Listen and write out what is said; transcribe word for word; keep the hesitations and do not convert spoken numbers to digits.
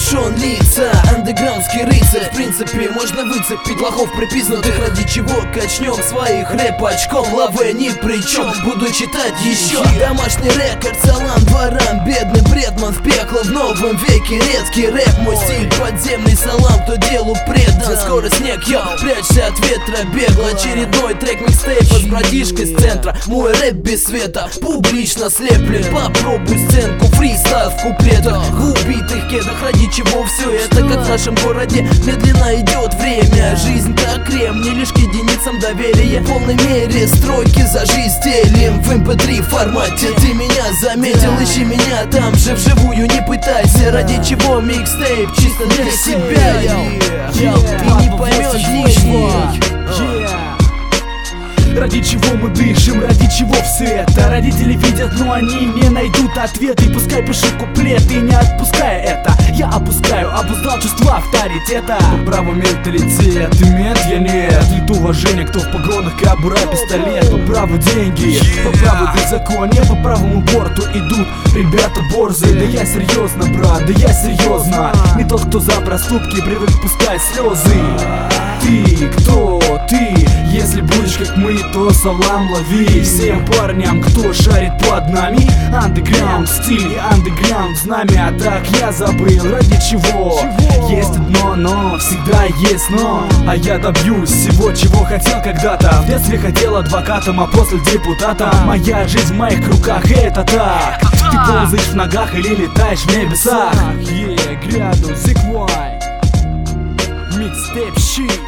капюшон лица, андеграундский рыцарь. В принципе, можно выцепить лохов припизнутых, ради чего качнем своих рэп очком. Лаве ни при чем, буду читать еще. Домашний рекорд, салам дворам, бедный бредман в пекло в новом веке. Редкий рэп, мой стиль подземный, салам, кто делу предан. Скоро снег, я прячься от ветра бегло. Очередной трек микстейпа с братишкой с центра. Мой рэп без света, публично слеплен. Попробуй сценку, фристайл в куплетах, в убитых кедах. Ради чего все это, как в нашем городе медленно идет время. Жизнь как крем, не лишь к единицам доверия. В полной мере строки за жизнь стелим в эм пэ три формате. Ты меня заметил, ищи меня там же вживую, не пытайся. Ради чего микстейп чисто для себя, йоу. Ты не поймешь ничего. Ради чего мы дышим, ради чего все это? Родители видят, но они не найдут ответы. Пускай пишут куплеты, не отпуская это. Я опускаю, обуздал чувства авторитета. По праву менталитет, мент я нет. Нет уважения, кто в погонах, кобура, пистолет. По праву деньги, по праву беззаконие. По правому борту идут ребята борзые. Да я серьезно, брат, да я серьезно. Не тот, кто за проступки привык пускать слезы. Ты, кто ты? Если будешь как мы, то салам лови. Всем парням, кто шарит под нами. Андеграунд стиль, андеграунд знамя. А так я забыл, ради чего? Есть одно но, всегда есть но. А я добьюсь всего, чего хотел когда-то. В детстве хотел адвокатом, а после депутатом. Моя жизнь в моих руках, это так. Ты ползаешь в ногах или летаешь в небесах. Yeah, гряду, зиквай. Mixtape shit.